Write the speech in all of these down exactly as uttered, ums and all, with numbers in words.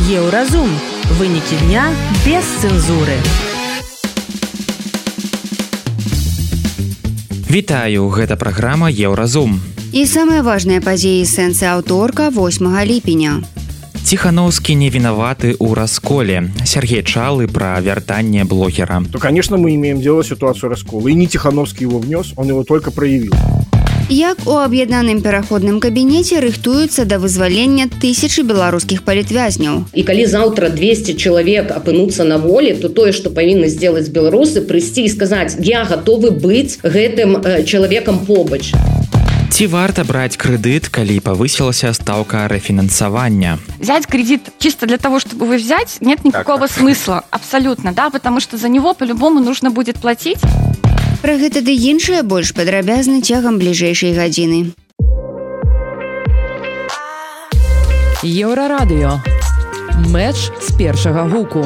Еўразум. Вынікі дня без цэнзуры. Вітаю, гэта праграма Еўразум. І самыя важныя падзеі сэнсы аўторка восьмага ліпеня. Тихановский не виноваты у расколе. Сергей Чалы про вяртанне блогера. То, конечно, мы имеем дело с ситуацией раскола. И не Тихановский его внес, он его только проявил. Як у аб'яднаным пераходным кабінеце рыхтуюцца да вызвалення тысячы беларускіх палітвязняў. І калі заўтра двести чалавек апынуцца на волі, то тое, што павінны зробіць беларусы, прыйсці і сказаць: я гатовы быць гэтым э, чалавекам побач. Ці варта браць крэдыт, калі павысілася стаўка рэфінансавання? Взять кредит чисто для того, чтобы вы взять, нет никакого так, смысла. Абсолютно, да, потому что за него по-любому нужно будет платить. Пра гэта ды іншае больш падрабязна цягам бліжэйшай гадзіны. Еўрарадыё. Мэч з першага гуку.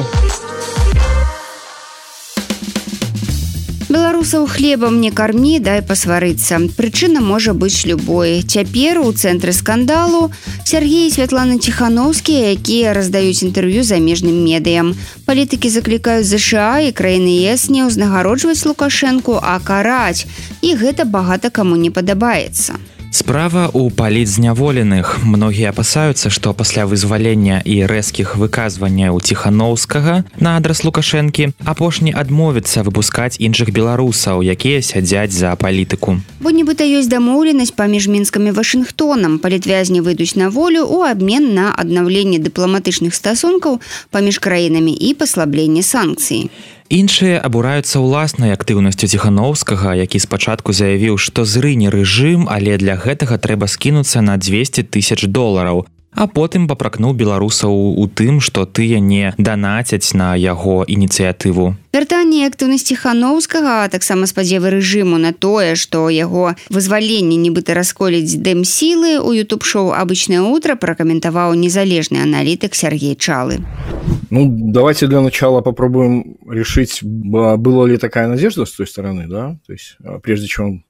Беларусаў хлебам не кармі, дай пасварыцца. Прычына можа быць любой. Цяпер у цэнтры скандалу Сергей і Святлана Тихановскія, якія раздаюць інтэрв'ю замежным медыям. Палітыкі заклікаюць ЗША і краіны ЕС не ўзнагароджваць Лукашэнку, а караць. І гэта багата каму не падабаецца. Справа ў палітзняволеных. Многія апасаюцца, што пасля вызвалення і рэзкіх выказванняў Тихановскага на адрас Лукашэнкі апошні адмовіцца выпускаць іншых беларусаў, якія сядзяць за палітыку. Бо нібыта ёсць дамоўленасць паміж Мінскам і Вашынгтонам. Палітвязні выйдуць на волю ў абмен на аднаўленне дыпламатычных стасункаў паміж краінамі і паслабленне санкцый. Іншыя абураюцца ўласнай актыўнасцю Тихановскага, які спачатку заявіў, што зрыне рэжым, але для гэтага трэба скінуцца на двести тысяч долараў, а потым папракнуў беларусаў у тым, што тыя не данацяць на яго ініцыятыву. Вяртанне актыўнасці Тихановскага, а таксама спадзевы рэжыму на тое, што яго вызваленне нібыта расколіць дэм-сілы, у ютуб-шоу «Обычное утро» пракаментаваў незалежны аналітык Сергей Чалы. Ну, давайте для начала попробуем решить, была ли такая надежда с той стороны, да, то есть прежде чем...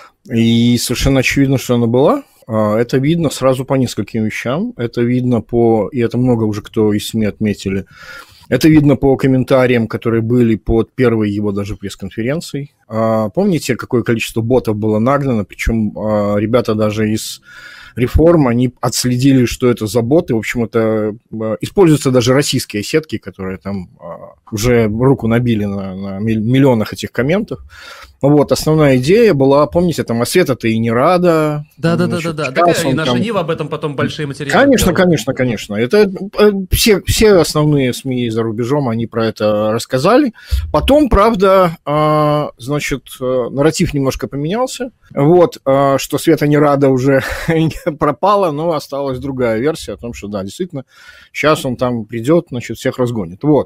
И совершенно очевидно, что она была. Это видно сразу по нескольким вещам. Это видно по... И это много уже кто из СМИ отметили. Это видно по комментариям, которые были под первой его даже пресс-конференцией. Помните, какое количество ботов было нагнано? Причем ребята даже из реформ, они отследили, что это за боты. В общем, это используются даже российские сетки, которые там уже руку набили на, на миллионах этих комментов. Вот, основная идея была, помните, там, а Света-то и не рада. Да-да-да-да, да. И наша Нива об этом потом большие материалы. Конечно, делают. конечно, конечно. Это все, все основные СМИ за рубежом, они про это рассказали. Потом, правда, значит, нарратив немножко поменялся. Вот, что Света не рада уже пропала, но осталась другая версия о том, что, да, действительно, сейчас он там придет, значит, всех разгонит. Вот.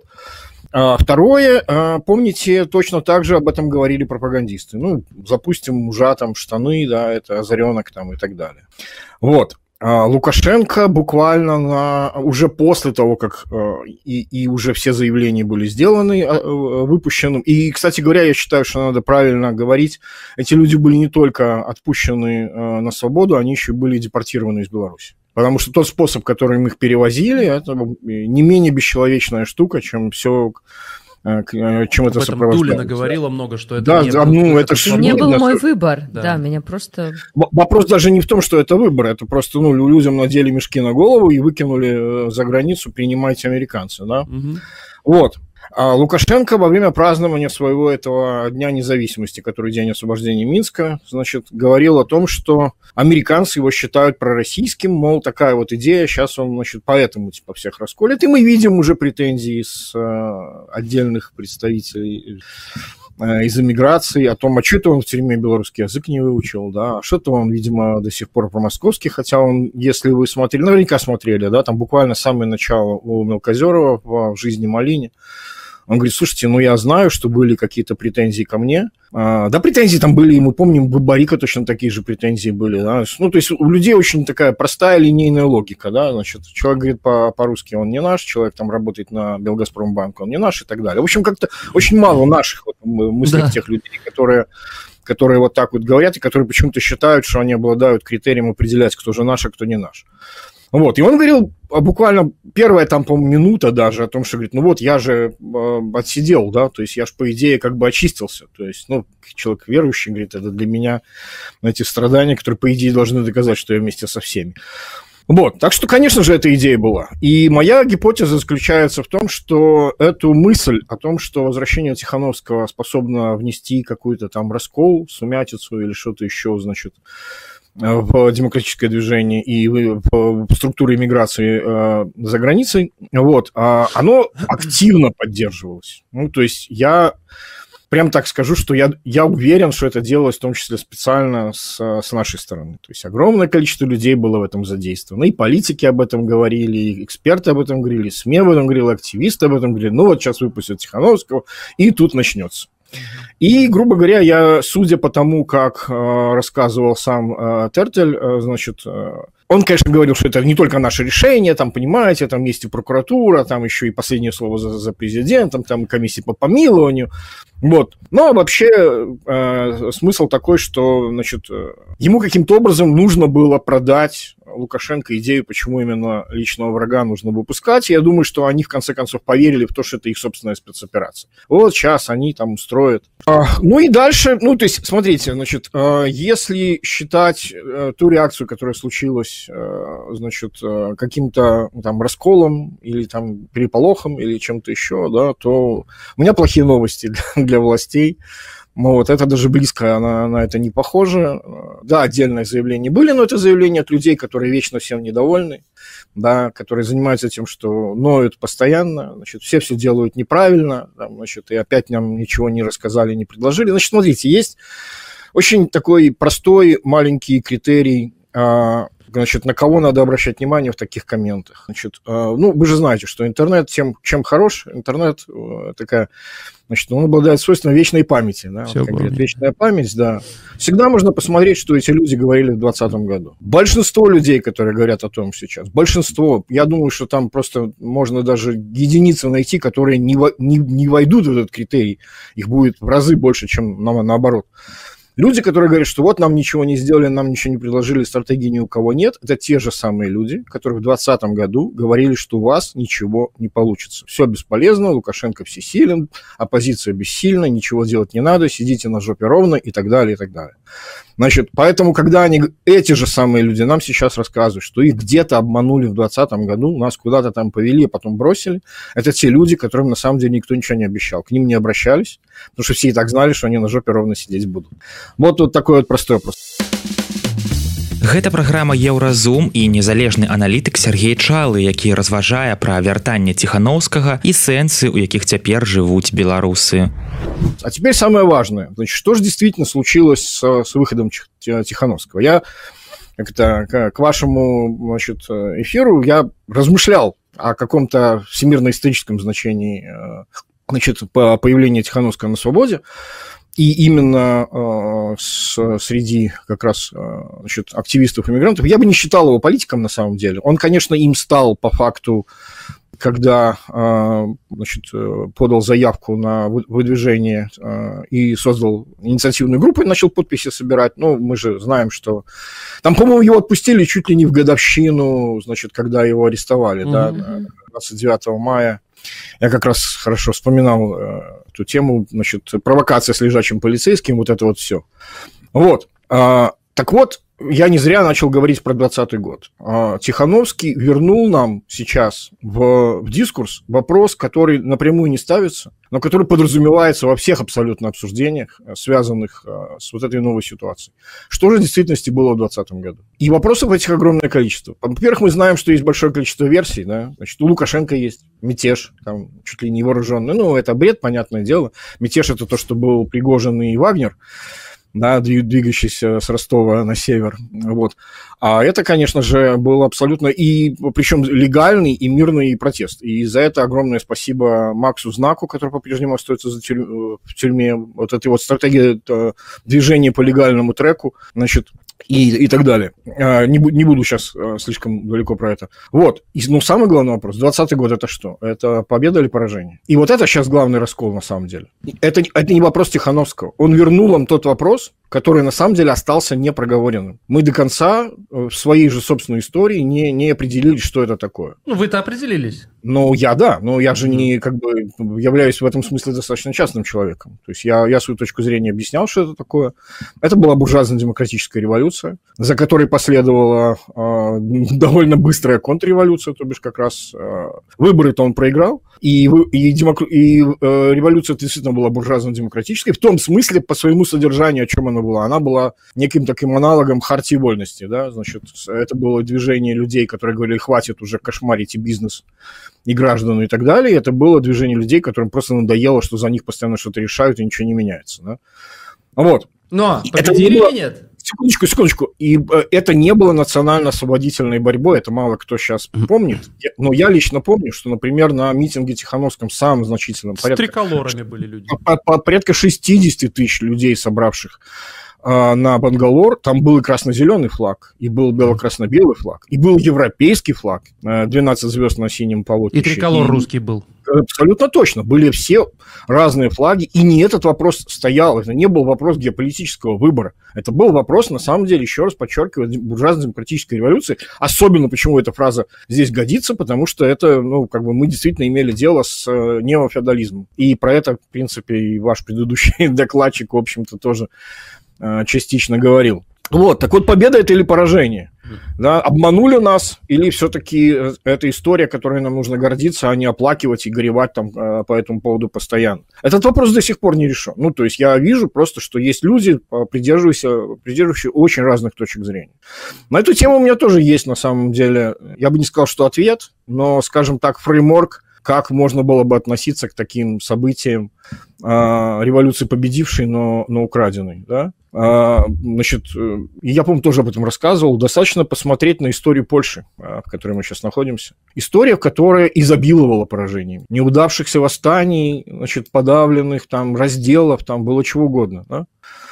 Второе, помните, точно так же об этом говорили пропагандисты. Ну, запустим мужа там штаны, да, это озаренок там и так далее. Вот. Лукашенко буквально на, уже после того, как и, и уже все заявления были сделаны, выпущены. И, кстати говоря, я считаю, что надо правильно говорить, эти люди были не только отпущены на свободу, они еще были депортированы из Беларуси. Потому что тот способ, которым их перевозили, это не менее бесчеловечная штука, чем все, чем это сопровождается. Дулина говорила много, что это да, не да, был, ну, это, это не был мой выбор. Да. да, меня просто... Вопрос даже не в том, что это выбор, это просто, ну, людям надели мешки на голову и выкинули за границу, принимайте американцы, да? Угу. Вот. А Лукашенко во время празднования своего этого Дня независимости, который день освобождения Минска, значит, говорил о том, что американцы его считают пророссийским, мол, такая вот идея, сейчас он, значит, поэтому типа всех расколет. И мы видим уже претензии с э, отдельных представителей э, из эмиграции о том, а что-то он в тюрьме белорусский язык не выучил, да, а что-то он, видимо, до сих пор про-московский, хотя он, если вы смотрели, наверняка смотрели, да, там буквально самое начало у Мелкозерова в «Жизни Малине». Он говорит, слушайте, ну я знаю, что были какие-то претензии ко мне. А, да, претензии там были, и мы помним, у Барика точно такие же претензии были. Да? Ну, то есть у людей очень такая простая линейная логика. Да? Значит, человек говорит по- по-русски, он не наш, человек там работает на Белгазпромбанк, он не наш и так далее. В общем, как-то очень мало наших вот, мыслей да. тех людей, которые... которые вот так вот говорят, и которые почему-то считают, что они обладают критерием определять, кто же наш, а кто не наш. Вот, и он говорил буквально первая там, по-моему, минута даже о том, что, говорит, ну вот, я же э, отсидел, да, то есть я же, по идее, как бы очистился, то есть, ну, человек верующий, говорит, это для меня эти страдания, которые, по идее, должны доказать, что я вместе со всеми. Вот, так что, конечно же, эта идея была. И моя гипотеза заключается в том, что эту мысль о том, что возвращение Тихановского способно внести какой-то там раскол, сумятицу или что-то еще, значит, в демократическое движение и в структуры иммиграции э, за границей, вот, а оно активно поддерживалось. Ну, то есть я... Прям так скажу, что я, я уверен, что это делалось в том числе специально с, с нашей стороны. То есть огромное количество людей было в этом задействовано. И политики об этом говорили, и эксперты об этом говорили, и СМИ об этом говорили, активисты об этом говорили. Ну вот сейчас выпустят Тихановского, и тут начнется. И, грубо говоря, я, судя по тому, как э, рассказывал сам э, Тертель, э, значит, э, он, конечно, говорил, что это не только наше решение, там, понимаете, там есть и прокуратура, там еще и последнее слово за, за президентом, там комиссия по помилованию, вот. Но вообще э, смысл такой, что, значит, э, ему каким-то образом нужно было продать Лукашенко идею, почему именно личного врага нужно выпускать. Я думаю, что они, в конце концов, поверили в то, что это их собственная спецоперация. Вот сейчас они там устроят. А, ну и дальше, ну, то есть, смотрите, значит, э, если считать э, ту реакцию, которая случилась, э, значит, э, каким-то там расколом или там переполохом или чем-то еще, да, то у меня плохие новости для, для властей. Ну, вот это даже близко на, на это не похоже. Да, отдельные заявления были, но это заявления от людей, которые вечно всем недовольны, да, которые занимаются тем, что ноют постоянно, значит, все все делают неправильно, там, значит, и опять нам ничего не рассказали, не предложили. Значит, смотрите, есть очень такой простой маленький критерий, значит, на кого надо обращать внимание в таких комментах. Значит, ну, вы же знаете, что интернет тем, чем хорош, интернет такая, значит, он обладает свойством вечной памяти, да, вот, как говорят, вечная память, да. Всегда можно посмотреть, что эти люди говорили в двадцатом году. Большинство людей, которые говорят о том сейчас, большинство, я думаю, что там просто можно даже единицы найти, которые не, не, не войдут в этот критерий, их будет в разы больше, чем на, наоборот. Люди, которые говорят, что вот нам ничего не сделали, нам ничего не предложили, стратегии ни у кого нет, это те же самые люди, которые в двадцатом году говорили, что у вас ничего не получится. Все бесполезно, Лукашенко всесилен, оппозиция бессильна, ничего делать не надо, сидите на жопе ровно и так далее, и так далее. Значит, поэтому, когда они, эти же самые люди нам сейчас рассказывают, что их где-то обманули в двадцатом году, нас куда-то там повели, а потом бросили, это те люди, которым на самом деле никто ничего не обещал. К ним не обращались, потому что все и так знали, что они на жопе ровно сидеть будут. Вот тут такой вот простой вопрос. Гэта праграма Еўразум і незалежны аналітык Сергей Чалы, які разважае пра вяртанне Тихановскага і сэнсы, у якіх цяпер жывуць беларусы. А теперь самое важное. Значит, что же действительно случилось с, с выходом Тихановского? Я как-то к вашему, значит, эфиру я размышлял о каком-то всемирно-историческом значении, значит, появления Тихановского на свободе. И именно э, с, среди как раз э, значит, активистов-иммигрантов, я бы не считал его политиком на самом деле. Он, конечно, им стал по факту, когда э, значит, подал заявку на выдвижение э, и создал инициативную группу и начал подписи собирать. Ну, мы же знаем, что... Там, по-моему, его отпустили чуть ли не в годовщину, значит, когда его арестовали, mm-hmm. да, двадцать девятого мая. Я как раз хорошо вспоминал э, эту тему, значит, провокация с лежачим полицейским, вот это вот все. Вот. А, так вот, я не зря начал говорить про двадцатый год. А, Тихановский вернул нам сейчас в, в дискурс вопрос, который напрямую не ставится, но который подразумевается во всех абсолютно обсуждениях, связанных а, с вот этой новой ситуацией. Что же в действительности было в двадцатом году? И вопросов этих огромное количество. Во-первых, мы знаем, что есть большое количество версий, да? Значит, у Лукашенко есть мятеж, там, чуть ли не вооруженный. Ну, это бред, понятное дело. Мятеж – это то, что был Пригожин и Вагнер, да, двигающийся с Ростова на север, вот. А это, конечно же, был абсолютно, и причем легальный и мирный протест. И за это огромное спасибо Максу Знаку, который по-прежнему остается за тюрь... в тюрьме. Вот эта вот стратегия движения по легальному треку, значит, И, и так далее. Не, не буду сейчас слишком далеко про это. Вот. И, ну, самый главный вопрос. двадцатый год – это что? Это победа или поражение? И вот это сейчас главный раскол на самом деле. Это, это не вопрос Тихановского. Он вернул вам тот вопрос, который на самом деле остался непроговоренным. Мы до конца в своей же собственной истории не, не определились, что это такое. Ну, вы-то определились. Ну, я да, но я же не как бы являюсь в этом смысле достаточно частным человеком. То есть я, я свою точку зрения объяснял, что это такое. Это была буржуазно-демократическая революция, за которой последовала э, довольно быстрая контрреволюция, то бишь как раз э, выборы-то он проиграл, и, и, демок... и э, революция действительно была буржуазно-демократической, в том смысле по своему содержанию, о чем она была. Она была неким таким аналогом хартии вольности, да, значит, это было движение людей, которые говорили, хватит уже кошмарить и бизнес, и граждан, и так далее. И это было движение людей, которым просто надоело, что за них постоянно что-то решают, и ничего не меняется, да. Вот. Но победили или нет? Секундочку, секундочку. И это не было национально-освободительной борьбой, это мало кто сейчас помнит. Но я лично помню, что, например, на митинге Тихановском самым значительным... С порядка, триколорами были люди. По, по, порядка шестьдесят тысяч людей, собравших э, на Бангалор, там был и красно-зеленый флаг, и был бело-красно-белый флаг, и был европейский флаг, э, двенадцать звезд на синем полотнище. И триколор и... русский был. Абсолютно точно. Были все разные флаги, и не этот вопрос стоял. Это не был вопрос геополитического выбора. Это был вопрос, на самом деле, еще раз подчеркиваю, буржуазно-демократической революции. Особенно, почему эта фраза здесь годится, потому что это, ну, как бы мы действительно имели дело с э, неофеодализмом. И про это, в принципе, и ваш предыдущий докладчик, в общем-то, тоже э, частично говорил. Вот, так вот, победа это или поражение? Да, обманули нас, или все-таки это история, которой нам нужно гордиться, а не оплакивать и горевать там по этому поводу постоянно? Этот вопрос до сих пор не решен. Ну, то есть я вижу просто, что есть люди, придерживающиеся, придерживающие очень разных точек зрения. На эту тему у меня тоже есть, на самом деле, я бы не сказал, что ответ, но, скажем так, фреймворк, как можно было бы относиться к таким событиям э, революции победившей, но, но украденной, да? Э, значит, я, по-моему, тоже об этом рассказывал. Достаточно посмотреть на историю Польши, э, в которой мы сейчас находимся. История, которая изобиловала поражениями. Неудавшихся восстаний, значит, подавленных, там, разделов, там, было чего угодно, да?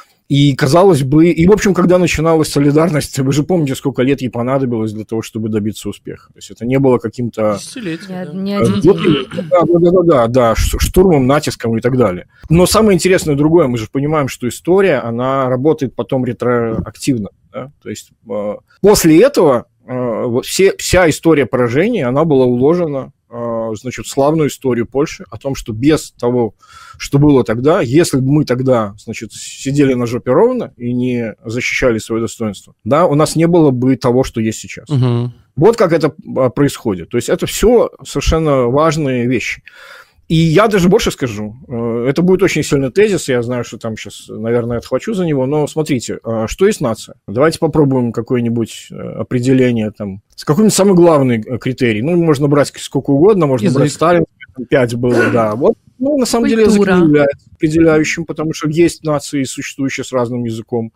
И, казалось бы, и, в общем, когда начиналась солидарность, вы же помните, сколько лет ей понадобилось для того, чтобы добиться успеха. То есть это не было каким-то... Десятилетия, да. Не один день. Да, да, да, да, да, штурмом, натиском и так далее. Но самое интересное другое, мы же понимаем, что история, она работает потом ретроактивно. Да? То есть э, после этого э, вот все, вся история поражения, она была уложена, значит, славную историю Польши о том, что без того, что было тогда, если бы мы тогда, значит, сидели на жопе ровно и не защищали свое достоинство, да, у нас не было бы того, что есть сейчас. Угу. Вот как это происходит. То есть это все совершенно важные вещи. И я даже больше скажу, это будет очень сильный тезис, я знаю, что там сейчас, наверное, отхвачу за него, но смотрите, что есть нация? Давайте попробуем какое-нибудь определение, там, с какой-нибудь самый главный критерий. Ну, можно брать сколько угодно, можно язык. Брать Сталин, пять было, да, вот. Ну, на самом Культура. деле, язык не является определяющим, потому что есть нации, существующие с разным языком.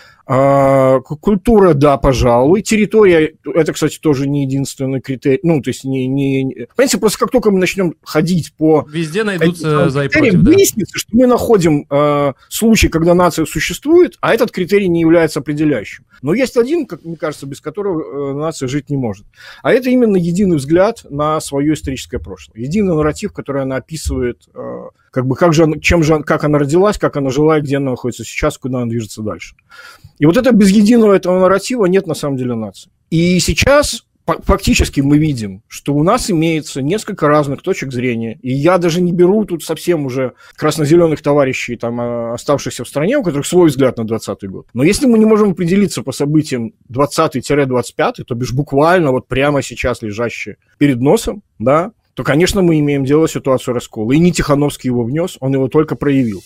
А, культура, да, пожалуй. Территория, это, кстати, тоже не единственный критерий. Ну, то есть, не, не... Понимаете, просто как только мы начнем ходить по... Везде найдутся за и против, да. Выяснится, что мы находим э, случай, когда нация существует, а этот критерий не является определяющим. Но есть один, как мне кажется, без которого э, нация жить не может. А это именно единый взгляд на свое историческое прошлое. Единый нарратив, который она описывает, э, как бы, как же, чем же, как она родилась, как она жила и где она находится сейчас, куда она движется дальше. И вот это без единого этого нарратива нет на самом деле нации. И сейчас фактически мы видим, что у нас имеется несколько разных точек зрения. И я даже не беру тут совсем уже красно-зеленых товарищей, там, оставшихся в стране, у которых свой взгляд на двадцатый год. Но если мы не можем определиться по событиям двадцатый-двадцать пятый, то бишь буквально вот прямо сейчас лежащие перед носом, да, то, конечно, мы имеем дело с ситуацией раскола. И не Тихановский его внес, он его только проявил.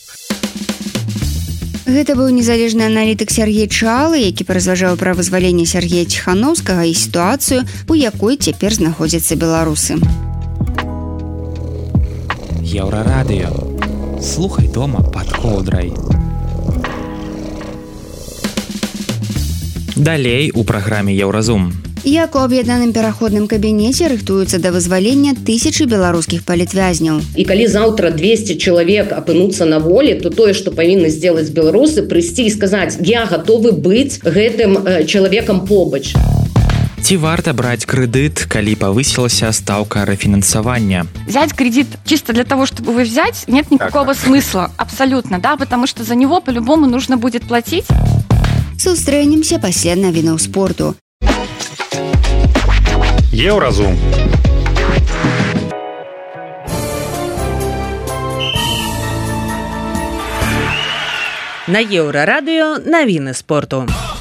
Гэта быў незалежны аналітык Сергей Чалы, які паразважаў пра вызваленне Сергея Ціханаўскага і сітуацыю, у якой цяпер знаходзяцца беларусы. Еўрарадыё. Слухай дома пад коўдрай. Далей у праграме Еўразум. Як у аб'яднаным пераходным кабінеце рыхтуюцца да вызвалення тысячы беларускіх палітвязняў. І калі заўтра двести чалавек апынуцца на волі, то тое, што павінны зробіць беларусы, прыйсці і сказаць: я гатовы быць гэтым чалавекам побач. Ці варта браць крэдыт, калі павысілася стаўка рэфінансавання? Взять кредит чисто для того, чтобы его взять, нет никакого так, смысла. Абсолютно, да, потому что за него по-любому нужно будет платить. Сустрэнемся пасля навінаў спорту. Еўразум. На Еўрарадыё навіны спорту.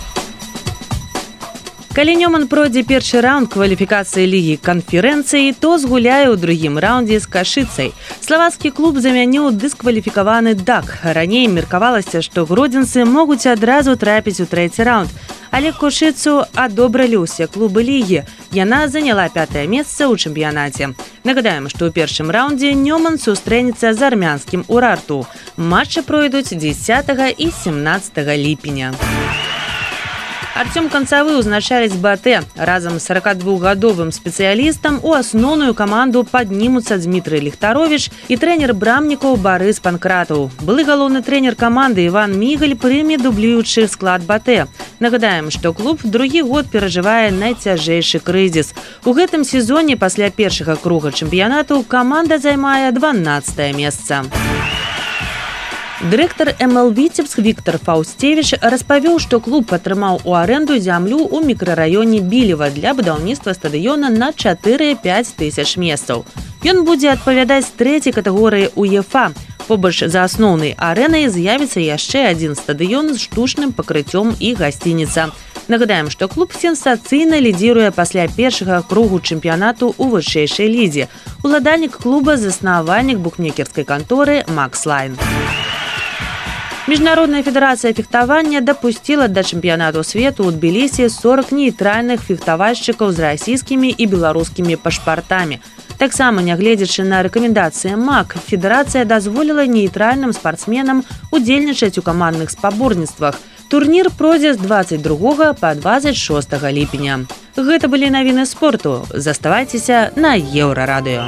Калі Нёман пройдзе першы раунд кваліфікацыі лігі канферэнцыі, то згуляе ў другім раўндзе з Кашыцай. Славацкі клуб замяніў дыскваліфікаваны Дак. Раней меркавалася, што гродзенцы могуць адразу трапіць у трэці раунд. Але Кошыцу адобралі ўсе клубы лігі. Яна заняла пятае месца ў чэмпіянаце. Нагадаем, што ў першым раўндзе Нёман сустрэнецца з армянскім Урарту. Матчы пройдуць дзесятага і семнаццатага ліпеня. Артём Канцавы ўзначаліць БАТЭ. Разам з сорокадвухгадовым спецыялістам у асноўную каманду паднімуцца Дмітрый Ліхтаровіч і трэнер брамнікаў Барыс Панкратаў. Былы галоўны трэнер каманды Іван Мігаль прыме дублюючы склад БАТЭ. Нагадаем, што клуб другі год перажывае найцяжэйшы крызіс. У гэтым сезоне пасля першага круга чэмпіянату каманда займае дванаццатае месца. Дырэктар эм эл Віцебск Віктор Фаўсцевіч распавёў, што клуб атрымаў у арэнду зямлю ў мікрараёне Білева для будаўніцтва стадыёна на чатыры-пяць тысяч месцаў. Ён будзе адпавядаць трэцяй катэгорыі УЕФА. Побач за асноўнай арэнай з'явіцца яшчэ адзін стадыён з штучным пакрыццём і гасцініца. Нагадаем, што клуб сенсацыйна лідзіруе пасля першага кругу чэмпіянату ў вышэйшай лізе. Уладальнік клуба заснавальнік букмекерскай канторы Макс Лайн. Міжнародная федэрацыя фехтавання дапусціла да чэмпіянату свету ў Тбілісі сорок нейтральных фехтавальшчыкаў з расійскімі і беларускімі пашпартамі. Таксама, нягледзячы на рэкамендацыі МАК, федэрацыя дазволіла нейтральным спартсменам удзельнічаць у камандных спаборніцтвах. Турнір пройдзе з дваццаць другога па дваццаць шостага ліпеня. Гэта былі навіны спорту. Заставайцеся на Еўрарадыё.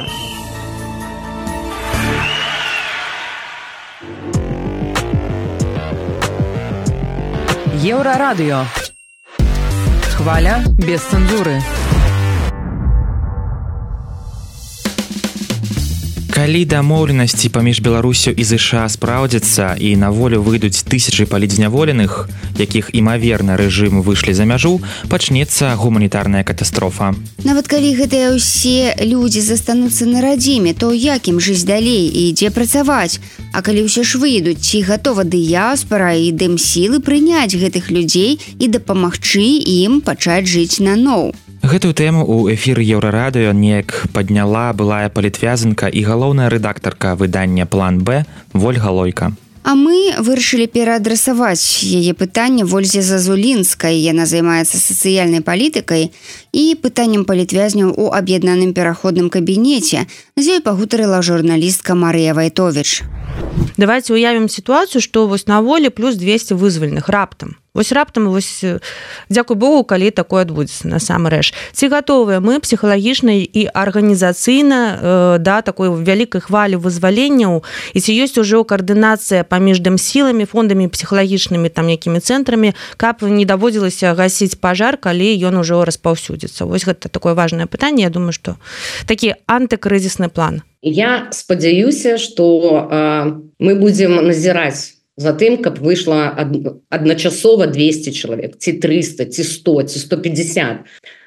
Еўрарадыё. Хваля без цэнзуры. Калі дамоўленасці паміж Беларусю і ЗША спраўдзяцца і на волю выйдуць тысячы палітзняволеных, якіх імаверна рэжым выйшлі за мяжу, пачнецца гуманітарная катастрофа. Нават калі гэтыя ўсе людзі застануцца на радзіме, то як ім жыць далей і дзе працаваць? А калі ўсе ж выйдуць, ці гатова дыяспара і дэмсілы прыняць гэтых людзей і дапамагчы ім пачаць жыць наноў? Гэтую тэму ў эфіры Еўрарадыё неяк падняла былая палітвязанка і галоўная рэдактарка выдання «План Б» Вольга Лойка. А мы вырашылі пераадрасаваць яе пытанне Вользе Зазулінскай. Яна займаецца сацыяльнай палітыкай і пытаннем палітвязняў у аб'яднаным пераходным кабінеце. З ёй пагутарыла журналістка Марыя Вайтовіч. Давайте уявім сітуацыю, што вось на волі плюс двести вызваленых раптам. Вось раптам, вось, дзякуй Богу, калі такое адбудзецца насамрэч. Ці гатовыя мы псіхалагічна і арганізацыйна э, да такой вялікай хвалі вызваленняў, і ці ёсць ужо каардынацыя паміж дэмсіламі, фондамі псіхалагічнымі там якімі цэнтрамі, каб не даводзілася гасіць пажар, калі ён ужо распаўсюдзіцца. Вось гэта такое важнае пытанне. Я думаю, што такі антыкрызісны план. Я спадзяюся, што э, мы будзем назіраць за тым, каб выйшла адначасова двести чалавек, ці трыста, ці сто, ці сто пятьдесят.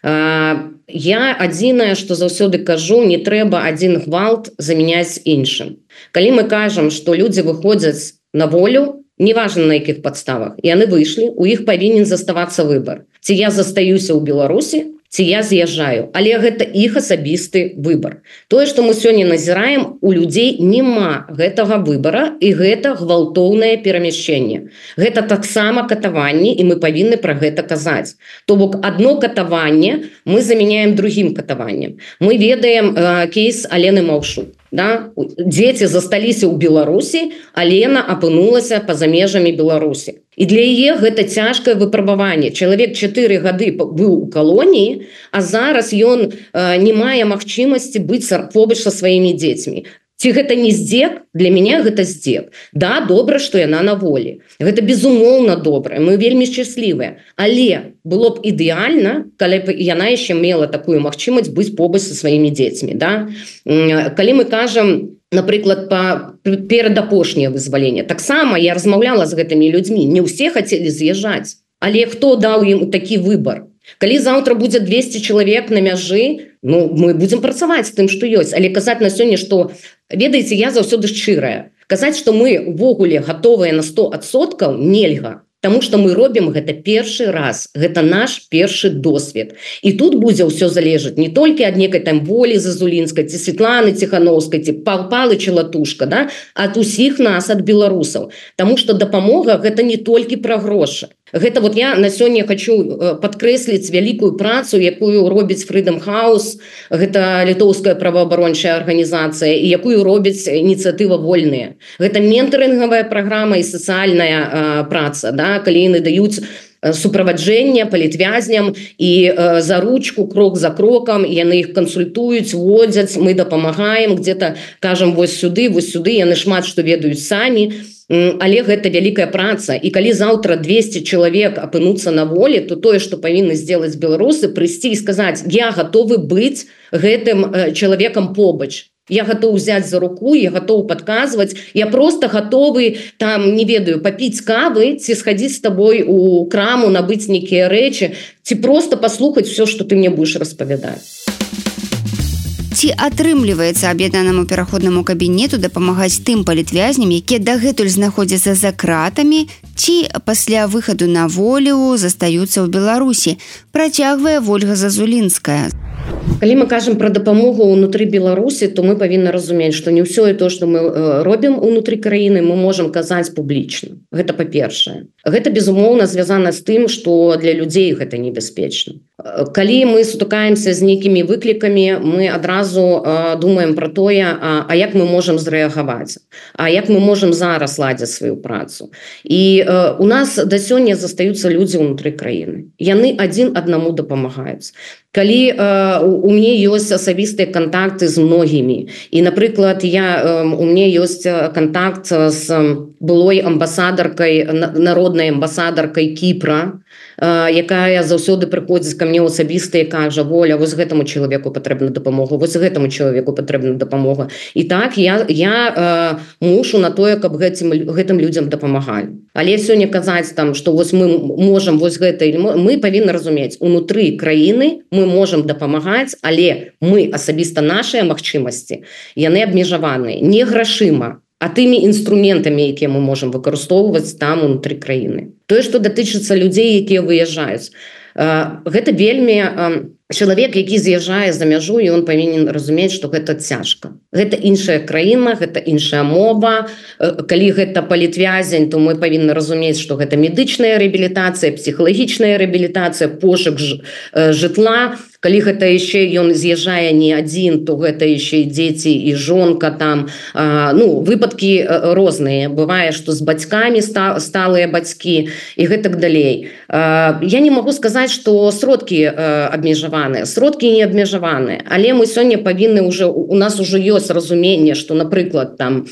Я адзінае, што заўсёды кажу, не трэба адзін гвалт замяняць іншым. Калі мы кажам, што людзі выходзяць на волю, неважна на якіх падставах, яны выйшлі, у іх павінен заставацца выбар. Ці я застаюся ў Беларусі, ці я з'язджаю, але гэта іх асабісты выбар. Тое, што мы сёння назіраем, у людзей няма гэтага выбара, і гэта гвалтоўнае перамяшчэнне. Гэта таксама катаванне, і мы павінны пра гэта казаць. То бок, адно катаванне мы замяняем другім катаваннем. Мы ведаем э, кейс Алены Маўшук. да? Дзеці засталіся ў Беларусі, а Лена апынулася па-за межамі Беларусі. І для яе гэта цяжкае выпрабаванне. Чалавек чатыры гады быў у калоніі, а зараз ён э, не мае магчымасці быць побач са сваімі дзецьмі. Ці гэта не здзек? Для мяне гэта здзек. Да, добра, што яна на волі. Гэта безумоўна добра. Мы вельмі шчаслівыя. Але было б ідэальна, калі б яна яшчэ мела такую магчымасць быць побач са сваімі дзецьмі. Да? Калі мы кажам, напрыклад, па перадапошняе вызваленне, таксама я размаўляла з гэтымі людзьмі. Не ўсе хацелі з'язджаць. Але хто даў ім такі выбар? Калі заўтра будзе двесце чалавек на мяжы, ну, мы будзем працаваць з тым, што ёсць. Але казаць на сёння, што, ведаеце, я заўсёды шчырая. Казаць, што мы увогуле гатовыя на сто адсоткаў нельга. Таму што мы робім гэта першы раз. Гэта наш першы досвед. І тут будзе ўсё залежаць не толькі ад некай там Волі Зазулінскай, ці Светланы Ціханаўскай, ці Палы Чалатушка, да? Ад усіх нас, ад беларусаў. Таму што дапамога гэта не толькі пра грошы. Гэта вот я на сёння хочу падкрэсліць вялікую працу, якую робіць Freedom House, гэта літоўская праваабарончая арганізацыя, і якую робіць ініцыятыва Вольныя. Гэта ментарынгавая праграма і сацыяльная а, праца, да, калі яны даюць суправаджэнне палітвязням і э, за ручку, крок за крокам, яны іх кансультуюць, водзяць, мы дапамагаем, где-то кажам вось сюды, вось сюды, яны шмат што ведаюць самі. Але гэта вялікая праца. І калі заўтра двесце чалавек апынуцца на волі, то тое, што павінны зробіць беларусы, прыйсці і сказаць: я гатовы быць гэтым чалавекам побач. Я готов взять за руку, я готов подказывать, я просто готовы, там, не ведаю, попить кавы, ці сходить с тобой у краму, набыть некие речи, ці просто послухать все, что ты мне будешь распавядать. Ці атрымліваецца аб'яднанаму пераходнаму кабінету дапамагаць тым палітвязням, якія дагэтуль знаходзяцца за кратамі, ці пасля выхаду на волю застаюцца ў Беларусі, працягвае Вольга Зазулінская. Калі мы кажам пра дапамогу ўнутры Беларусі, то мы павінны разумець, што не ўсё і то, што мы робім унутры краіны, мы можам казаць публічна. Гэта па-першае. Гэта, безумоўна, звязана з тым, што для людзей гэта небяспечна. Калі мы сутыкаемся з нейкімі выклікамі, мы адразу э, думаем пра тое, а, а як мы можам зрэагаваць, а як мы можам зараз ладзіць сваю працу. І э, у нас да сёння застаюцца людзі ўнутры краіны. Яны адзін аднаму дапамагаюць. Калі э, у мяне ёсць асабістыя кантакты з многімі, і, напрыклад, я, э, у мяне ёсць кантакт з былой амбасадаркай, народнай амбасадаркай Кіпра, э, якая заўсёды прыходзіць ка мне асабіста і кажа: Воля, вось гэтаму чалавеку патрэбна дапамога, вось гэтаму чалавеку патрэбна дапамога. І так я, я э, мушу на тое, каб гэтым, гэтым людзям дапамагалі. Але сёння казаць, там, што вось мы можам вось гэта, мы павінны разумець, унутры краіны мы можам дапамагаць, але мы асабіста нашыя магчымасці, яны абмежаваныя не грашыма, а тымі інструментамі, якія мы можам выкарыстоўваць там унутры краіны. Тое, што датычыцца людзей, якія выязджаюць, гэта вельмі чалавек, які з'язджае за мяжу, і он павінен разумець, што гэта цяжка. Гэта іншая краіна, гэта іншая мова. Калі гэта палітвязень, то мы павінны разумець, што гэта медычная рэабілітацыя, псіхалагічная рэабілітацыя, пошук жытла. Калі гэта яшчэ ён з'язджае не адзін, то гэта яшчэ і дзеці, і жонка там. Ну, выпадкі розныя. Бывае, што з бацькамі сталыя бацькі і гэтак далей. Я не магу сказаць, што сродкі абмежаваныя. Сродкі не абмежаваныя, але мы сёння павінны уже, у нас уже ёсць разуменне, што, напрыклад, там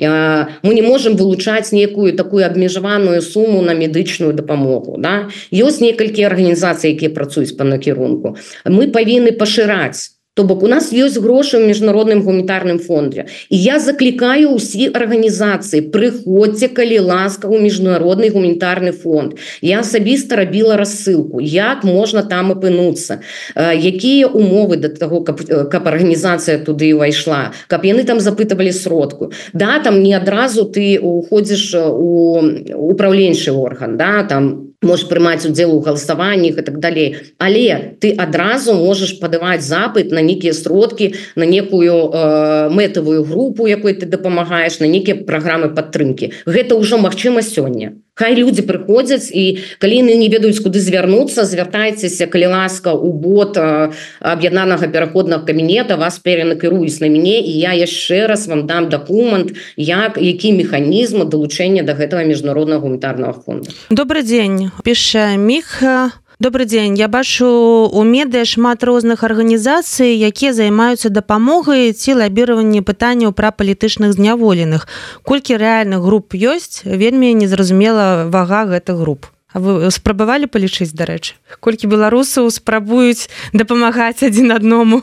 мы не можам вылучаць некую такую абмежаваную суму на медычную дапамогу. Да? Ёсць некалькі арганізацый, якія працуюць па накірунку. Мы павінны пашыраць. То бок у нас ёсць грошы ў міжнародным гуманітарным фондзе. І я заклікаю ўсе арганізацыі: прыходзьце, калі ласка, ў міжнародны гуманітарны фонд. Я асабіста рабіла рассылку, як можна там апынуцца, якія умовы да таго, каб, каб арганізацыя туды ўвайшла, каб яны там запытавалі сродку. Да, там не адразу ты уходзіш у управленчы орган, да, там можешь прымаць удзел у галасаваннях і так далей. Але ты адразу можаш падаваць запыт на некія сродкі, на некую э, мэтавую групу, якой ты дапамагаеш, на некія праграмы падтрымкі. Гэта ўжо магчыма сёння. Хай людзі прыходзяць, і калі яны не ведаюць, куды звярнуцца, звяртайцеся, калі ласка, у бот аб'яднанага пераходнага кабінета, вас перанакіруюць на мяне, і я яшчэ раз вам дам дакумент, як, які механізм далучэння да гэтага міжнароднага гуманітарнага фонда. Добрый дзень, піша Міх. Добрый дзень, я бачу у медыа шмат розных арганізацый, якія займаюцца дапамогай ці лабіраванне пытанняў пра палітычных зняволеных. Колькі рэальных груп ёсць, вельмі незразумела вага гэтых груп. А вы спрабавалі палічыць, дарэчы? Колькі беларусаў спрабуюць дапамагаць адзін адному?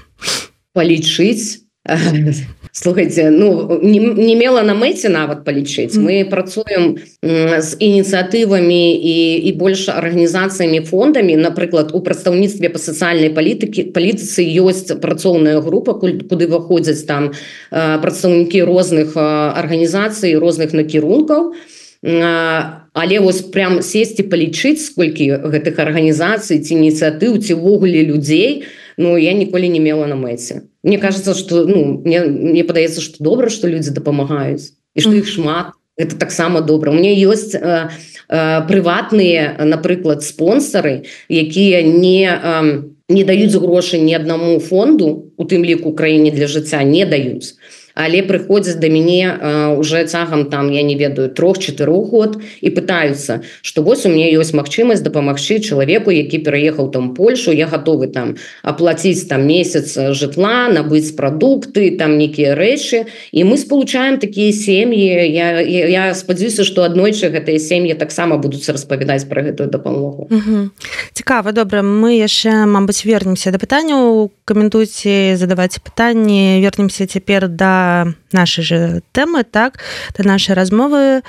Палічыць? Слухайте, ну, не, не мела на мэце нават палічыць. Мы працуем з ініцыятывамі і, і больш арганізацыямі, фондамі. Напрыклад, у прадстаўніцтве па сацыяльнай палітыкі, палітыцы ёсць працоўная група, куды выходзяць там прадстаўнікі розных арганізацый, розных накірункаў. Але вось прям сесці палічыць, сколькі гэтых арганізацый ці ініцыятыў, ці ўвогуле людзей, ну, я ніколі не мела на мэце. Мне кажется, что, ну, мне, мне падаецца, што добра, што людзі дапамагаюць, і што іх шмат. Гэта таксама добра. У мяне ёсць э, э, прыватныя, напрыклад, спонсары, якія не, э, не даюць грошы ні аднаму фонду, у тым ліку краіне для жыцця не даюць. Але прыходзяць да мяне э, уже цягам там, я не ведаю, трох-чатырох год і пытаюцца, што вось у мяне ёсць магчымасць дапамагчы чалавеку, які пераехаў там Польшу, я гатовы там аплаціць там месяц жытла, набыць прадукты, там нейкія рэчы, і мы спалучаем такія сем'і. Я, я, я спадзяюся, што аднойчы гэтыя сем'і таксама будуць распавядаць пра гэтую дапамогу. Угу. Цікава, добра, мы яшчэ, мабыць, вернемся да пытанняў, каментуйце, задавайце пытанні, вернемся цяпер да нашай же тэмы, так, да нашай размовы.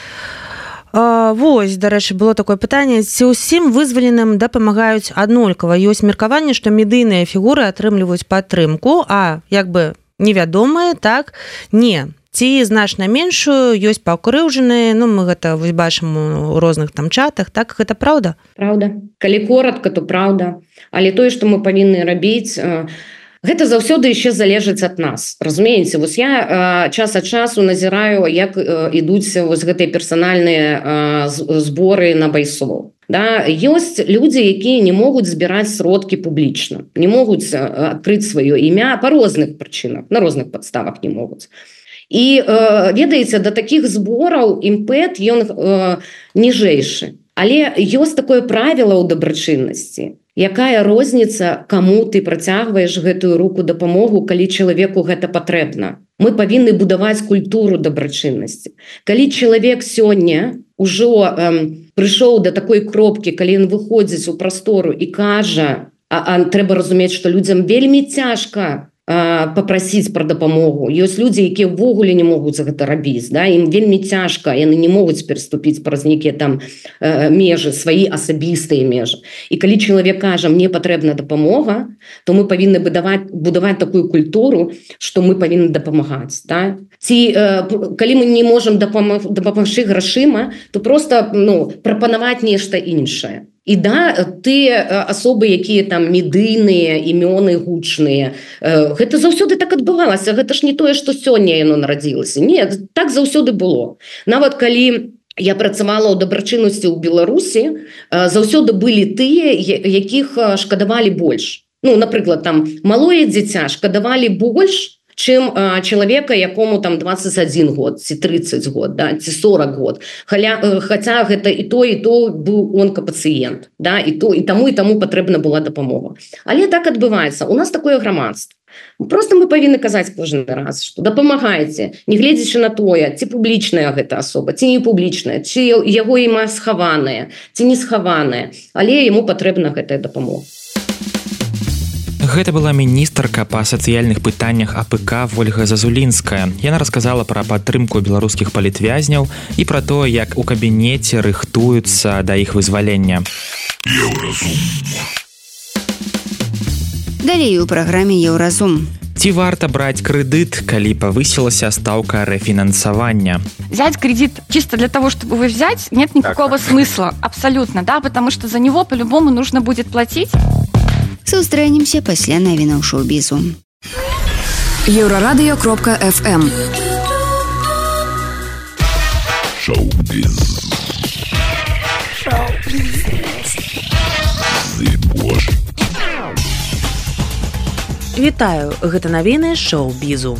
Вось, дарэчы, было такое пытанне, ці ўсім вызваленым дапамагаюць аднолькава. Ёсць меркаванне, што медыйныя фігуры атрымліваюць падтрымку, а як бы невядомыя, так, не. Ці значна меншую, ёсць пакрыўджаныя, ну, мы гэта вось бачым у розных там чатах, так, гэта праўда? Праўда. Калі коратка, то праўда. Але тое, што мы павінны рабіць, гэта заўсёды яшчэ залежыць ад нас. Разумееце, вось я час ад часу назіраю, як ідуць вось гэтыя персанальныя зборы на байсоў. Да, ёсць людзі, якія не могуць збіраць сродкі публічна, не могуць адкрыць сваё імя па розных прычынах, на розных падставах не могуць. І ведаеце, да такіх збораў імпэт ён ніжэйшы. Але ёсць такое правіла ў дабрачыннасці. Якая розніца, каму ты працягваеш гэтую руку дапамогу, калі чалавеку гэта патрэбна? Мы павінны будаваць культуру дабрачыннасці. Калі чалавек сёння ўжо эм, прыйшоў да такой кропкі, калі ён выходзіць у прастору і кажа, а, а трэба разумець, што людзям вельмі цяжка папрасіць пра дапамогу. Ёсць людзі, якія ўвогуле не могуць гэта рабіць, да? Ім вельмі цяжка, яны не могуць пераступіць праз нейкія там э, межы, свае асабістыя межы. І калі чалавек кажа, мне патрэбна дапамога, то мы павінны будаваць, будаваць такую культуру, што мы павінны дапамагаць. Да? Ці э, калі мы не можам дапамагчы грашыма, то проста ну, прапанаваць нешта іншае. І да, тыя асобы, якія там медыйныя, імёны гучныя, гэта заўсёды так адбывалася. Гэта ж не тое, што сёння яно нарадзілася. Не, так заўсёды было. Нават калі я працавала ў дабрачыннасці ў Беларусі, заўсёды былі тыя, якіх шкадавалі больш. Ну, напрыклад, там малое дзіця шкадавалі больш, чым а, чалавека, якому там двадцать один год, ці тридцать год, да, ці сорок год. Халя, хаця гэта і то, і то быў онкапацыент, да, і то, і таму, і таму патрэбна была дапамога. Але так адбываецца. У нас такое грамадства. Просто мы павінны казаць кожны раз, што дапамагайце, не гледзячы на тое, ці публічная гэта асоба, ці не публічная, ці яго імя схаванае, ці не схаванае, але яму патрэбна гэтая дапамога. Гэта была міністрка па сацыяльных пытаннях А П К Вольга Зазулінская. Яна расказала пра падтрымку беларускіх палітвязняў і пра тое, як у кабінеце рыхтуюцца да іх вызвалення. Далей у праграме Еўразум. Ці варта браць крэдыт, калі павысілася стаўка рэфінансавання? Взять кредит чисто для того, чтобы его взять, нет никакого так. смысла. Абсолютно, да, потому что за него по-любому нужно будет платить. Сустрэнемся пасля навінаў шоу-бізу. Еўрарадыё кропка эф эм. Шоу-біз. Вітаю, гэта навіны шоу-бізу.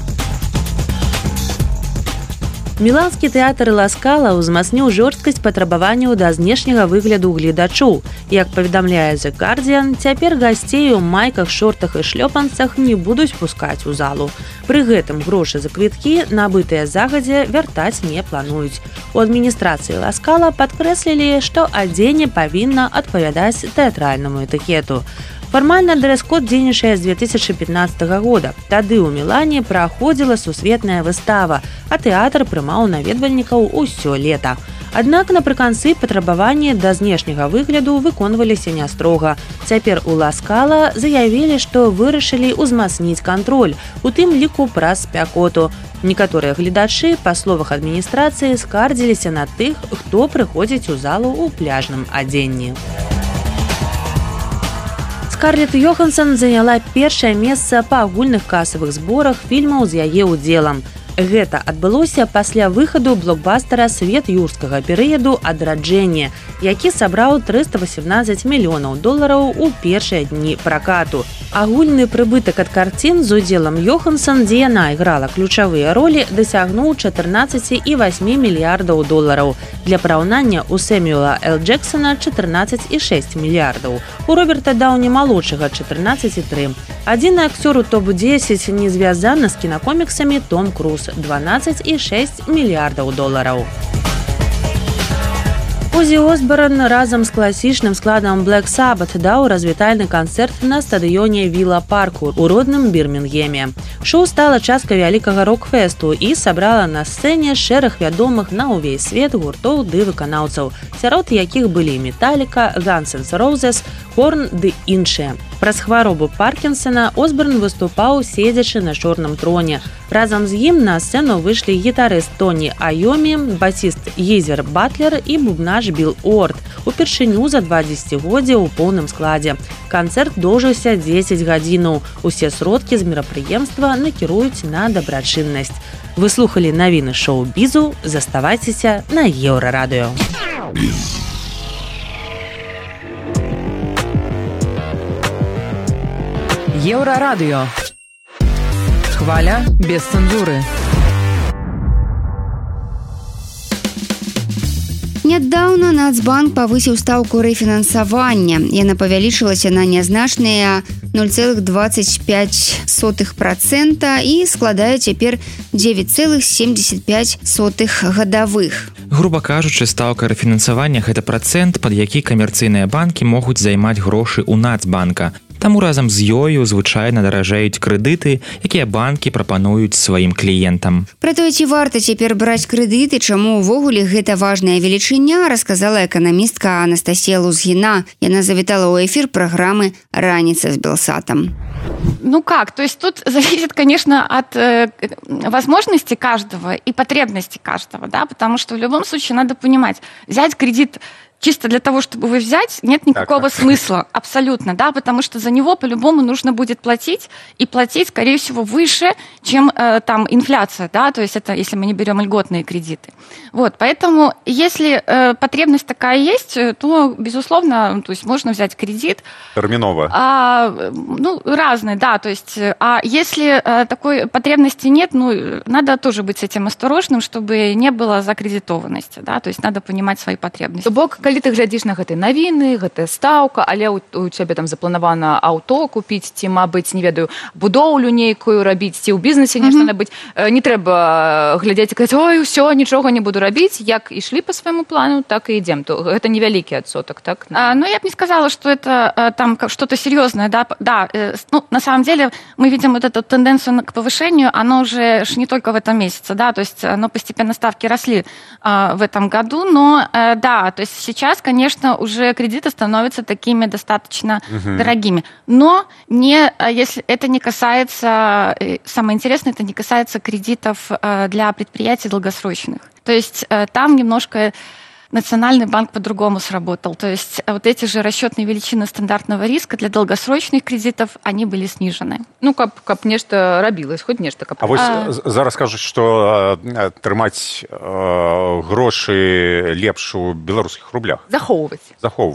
Міланскі тэатр Ла Скала ўзмацніў жорсткасць патрабаванняў да знешняга выгляду гледачоў. Як паведамляе The Guardian, цяпер гасцей у майках, шортах і шлёпанцах не будуць пускаць у залу. Пры гэтым грошы за квіткі, набытыя загадзя, вяртаць не плануюць. У адміністрацыі Ла Скала падкрэслілі, што адзенне павінна адпавядаць тэатральнаму этыкету. Фармальна дрэс-код дзейнічае з две тысячы пятнадцатага года. Тады ў Мілане праходзіла сусветная выстава, а тэатр прымаў наведвальнікаў усё лета. Аднак напрыканцы патрабаванні да знешняга выгляду выконваліся нястрога. Цяпер у Ла Скала заявілі, што вырашылі ўзмацніць кантроль, у тым ліку праз спякоту. Некаторыя гледачы, па словах адміністрацыі, скардзіліся на тых, хто прыходзіць у залу ў пляжным адзенні. Скарлетт Йоханссон заняла першае месца па агульных касавых зборах фільмаў з яе ўдзелам. Гэта адбылося пасля выхаду блокбастера «Свет юрскага перыяду. Адраджэнне», які сабраў трыста васемнадцаць мільёнаў долараў у першыя дні пракату. Агульны прыбытак ад карцін з удзелам Йоханссон, дзе яна іграла ключавыя ролі, дасягнуў чатырнаццаць і васьмі мільярдаў долараў. Для параўнання у Сэмюэла Л. Джексона чатырнаццаць і шэсць мільярдаў. У Роберта Даўні-малодшага чатырнаццаць і тры. Адзіны акцёр у топ дзесяць не звязаны з кінакоміксамі Том Круз, дванаццаць і шэсць мільярдаў долараў. Озі Осборн разам з класічным складам Black Sabbath даў развітальны канцэрт на стадыёне Вілла Парку у родным Бірмінгеме. Шоу стала часткай вялікага рок-фэсту і сабрала на сцэне шэраг вядомых на ўвесь свет гуртоў ды выканаўцаў, сярод якіх былі Металліка, Guns N' Roses, Корн ды іншыя. Праз хваробу Паркінсона Осборн выступаў, седзячы на чорным троне. Разам з ім на сцэну выйшлі гітарыст Тоні Айомі, басіст Гізер Батлер і бубнаж Біл Орд. Упершыню за два дзесяцігоддзя ў поўным складзе. Канцэрт доўжыўся дзесяць гадзінаў. Усе сродкі з мерапрыемства накіруюць на дабрачыннасць. Вы слухалі навіны шоу-бізу, заставайцеся на Еўрарадыё. Еўрарадыё. Хваля без цэнзуры. Нядаўна Нацбанк павысіў стаўку рэфінансавання. Яна павялічылася на нязначныя нуль цэлых дваццаць пяць сотых працэнта і складае цяпер дзевяць цэлых семьдесят пять сотых гадавых. Груба кажучы, стаўка рэфінансавання – гэта працэнт, пад які камерцыйныя банкі могуць займаць грошы ў Нацбанка. Таму разам з ёю звычайна даражэюць крэдыты, якія банкі прапануюць сваім кліентам. Пра тое, ці варта цяпер браць крэдыты, чаму ўвогуле гэта важная велічыня, расказала эканамістка Анастасія Лузгіна. Яна завітала ў эфір праграмы «Раніца з Белсатом». Ну как, то есть тут зависит, конечно, от э, возможности каждого и потребности каждого, да, потому что в любом случае надо понимать, взять кредит чисто для того, чтобы его взять, нет никакого так, смысла, абсолютно, да, потому что за него по-любому нужно будет платить, и платить, скорее всего, выше, чем э, там инфляция, да, то есть это если мы не берем льготные кредиты. Вот, поэтому если э, потребность такая есть, то, безусловно, то есть можно взять кредит. Терминово. А, ну, разные, да, то есть, а если э, такой потребности нет, ну, надо тоже быть с этим осторожным, чтобы не было закредитованности, да, то есть надо понимать свои потребности. Бок, калі ты глядзіш на гэтыя навіны, гэтая стаўка, але у, у цябе там запланавана аўто купіць, ці, мабыць, не ведаю, будоўлю нейкую рабіць, ці ў бізнесе нешта mm-hmm. набыць, не трэба глядзець і казаць, ой, усё, нічога не буду рабіць, як ішлі па свайму плану, так і ідзем. То гэта невялікі адсотак, так? А, ну, я бы не сказала, что это там что-то серьезное, да, да, ну, на самом деле мы видим вот эту тенденцию к повышению, оно уже не только в этом месяце, да, то есть, оно постепенно ставки росли а, в этом году, но, а, да, то есть сейчас Сейчас, конечно, уже кредиты становятся такими достаточно uh-huh. дорогими. Но не, если это не касается, самое интересное, это не касается кредитов для предприятий долгосрочных. То есть там немножко Национальный банк по-другому сработал. То есть вот эти же расчетные величины стандартного риска для долгосрочных кредитов, они были снижены. Ну, каб, каб нешта рабілось, хоць нешта каб. А вось а... зараз кажуць, што э, трымаць э, грошы лепш у беларускіх рублях. Захоўваць. Захоўваць.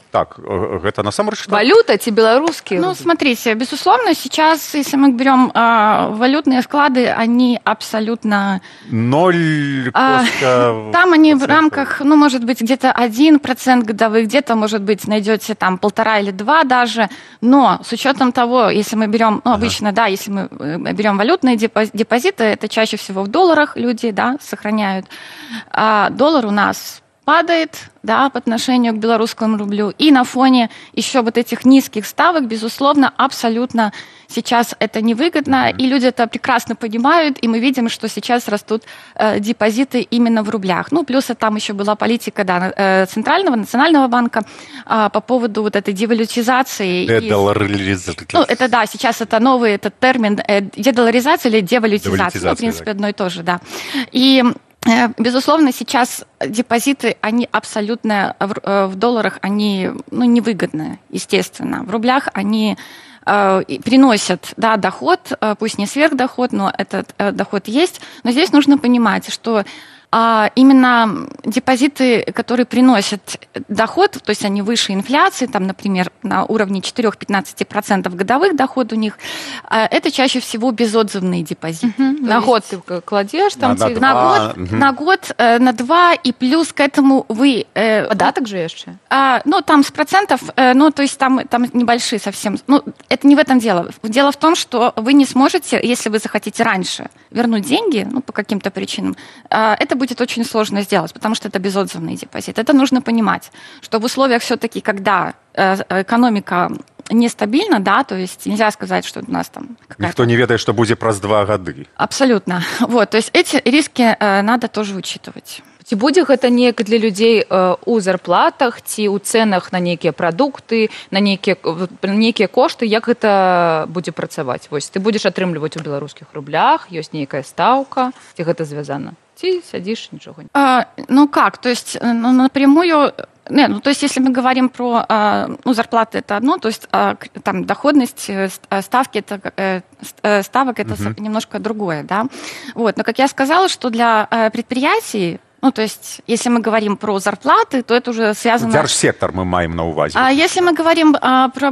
Так, это насамрэч так? Валюта ці беларускія? Ну, смотрите, безусловно, сейчас, если мы берем э, валютные вклады, они абсолютно... Ноль. Э, там они в рамках, ну, может быть, где-то один процент годовых, где-то, может быть, найдете там полтора или два даже, но с учетом того, если мы берем, ну, обычно, ага. да, если мы берем валютные депозиты, это чаще всего в долларах люди, да, сохраняют, а доллар у нас падает, да, по отношению к белорусскому рублю. И на фоне еще вот этих низких ставок, безусловно, абсолютно сейчас это невыгодно, и люди это прекрасно понимают, и мы видим, что сейчас растут э, депозиты именно в рублях. Ну, плюс там еще была политика, да, э, Центрального, Национального банка э, по поводу вот этой девалютизации. Дедоларизация. Ну, это, да, сейчас это новый этот термин, э, дедоларизация или девалютизация, девалютизация, ну, в принципе, так. одно и то же, да. И безусловно, сейчас депозиты, они абсолютно в, в долларах, они, ну, невыгодны, естественно. В рублях они э, приносят, да, доход, э, пусть не сверхдоход, но этот э, доход есть. Но здесь нужно понимать, что а именно депозиты, которые приносят доход, то есть они выше инфляции, там, например, на уровне четыре-пятнадцать процентов годовых доход у них, это чаще всего безотзывные депозиты. Uh-huh. На есть... год ты кладешь? Там на, на, на год, uh-huh. на год, на два, и плюс к этому вы... Податок же еще? А, ну, там с процентов, ну, то есть там, там небольшие совсем. Ну, это не в этом дело. Дело в том, что вы не сможете, если вы захотите раньше вернуть деньги, ну, по каким-то причинам, это будет очень сложно сделать, потому что это безотзывный депозит. Это нужно понимать, что в условиях все-таки, когда экономика нестабильна, да, то есть нельзя сказать, что у нас там... Никто не ведает, что будет праз два гады. Абсолютно. Вот, то есть эти риски надо тоже учитывать. Ці будзе гэта неяк для людзей э, у зарплатах ці ў цэнах на нейкія прадукты, на нейкія, нейкія кошты, як гэта будзе працаваць? Вось ты будзеш атрымліваць у беларускіх рублях, ёсць нейкая стаўка, ці гэта звязана? Ці сядзіш, нічога не... А, ну как, то есть ну, напрямую... Не, ну, то есть, если мы говорим про ну, зарплаты, это одно, то есть там доходность, ставки, это, ставок, это uh-huh. немножко другое, да. Вот. Но, как я сказала, что для предприятий, ну, то есть, если мы говорим про зарплаты, то это уже связано... Держсектор мы маем на увазе. А если мы говорим а, про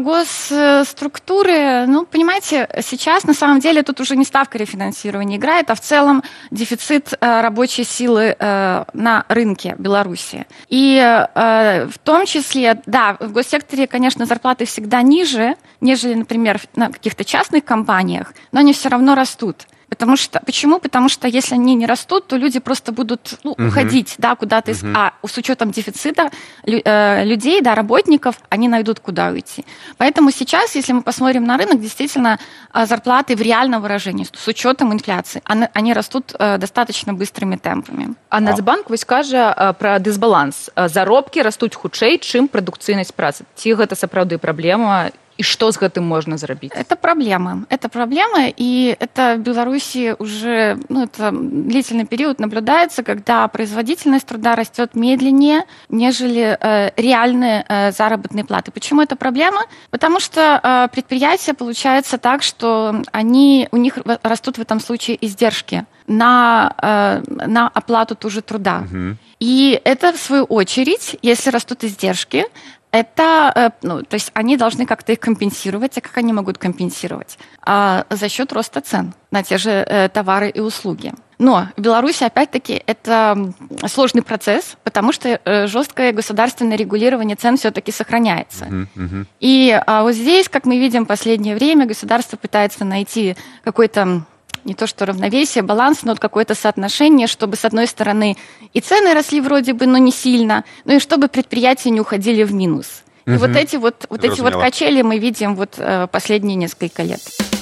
госструктуры, ну, понимаете, сейчас, на самом деле, тут уже не ставка рефинансирования играет, а в целом дефицит а, рабочей силы а, на рынке Беларуси. И а, в том числе, да, в госсекторе, конечно, зарплаты всегда ниже, нежели, например, на каких-то частных компаниях, но они все равно растут. Потому что, почему? Потому что если они не растут, то люди просто будут ну, uh-huh. уходить, да, куда-то. Uh-huh. А с учетом дефицита лю, э, людей, да, работников, они найдут, куда уйти. Поэтому сейчас, если мы посмотрим на рынок, действительно зарплаты в реальном выражении, с учетом инфляции, они, они растут э, достаточно быстрыми темпами. А Нацбанк вось кажа э, про дисбаланс. Заробки растут хутчэй, чым прадукцыйнасць працы. Ці гэта сапраўды праблема? И что с этим можно сделать? Это проблема. Это проблема, и это в Беларуси уже ну, это длительный период наблюдается, когда производительность труда растет медленнее, нежели э, реальные э, заработные платы. Почему это проблема? Потому что э, предприятия получается так, что они, у них растут в этом случае издержки на, э, на оплату тоже труда. Угу. И это, в свою очередь, если растут издержки, это, ну, то есть они должны как-то их компенсировать. А как они могут компенсировать? А за счет роста цен на те же э, товары и услуги. Но в Беларуси, опять-таки, это сложный процесс, потому что э, жесткое государственное регулирование цен все-таки сохраняется. Uh-huh, uh-huh. И а вот здесь, как мы видим в последнее время, государство пытается найти какой-то не то что равновесие, баланс, но вот какое-то соотношение, чтобы, с одной стороны, и цены росли вроде бы, но не сильно, но и чтобы предприятия не уходили в минус. И угу. вот эти вот, вот, эти вот качели мы видим вот последние несколько лет.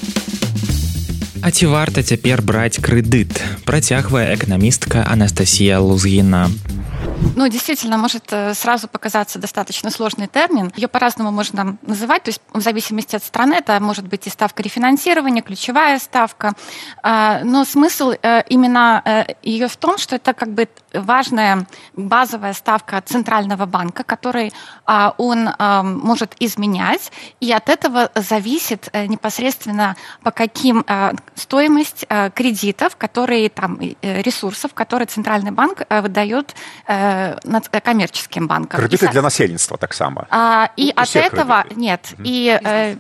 А ці варта цяпер браць крэдыт? Працягвае эканамістка Анастасія Лузгіна. Ну, действительно, может сразу показаться достаточно сложный термин. Ее по-разному можно называть, то есть в зависимости от страны это может быть и ставка рефинансирования, ключевая ставка. Но смысл именно ее в том, что это как бы важная базовая ставка Центрального банка, который он может изменять, и от этого зависит непосредственно по каким стоимость э, кредитов, которые там, э, ресурсов, которые Центральный банк э, выдает э, над, э, коммерческим банкам. Кредиты и, для насельніцтва таксама. А, и У, от этого кредиты. нет. Mm-hmm. И э,